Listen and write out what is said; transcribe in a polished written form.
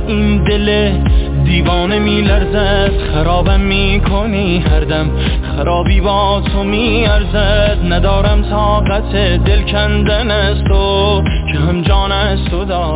این دل دیوانه میلرزد، خرابم میکنی هر دم، خرابی با تو میارزد. ندارم طاقت دل کندن از تو که هم جان از تو دارم.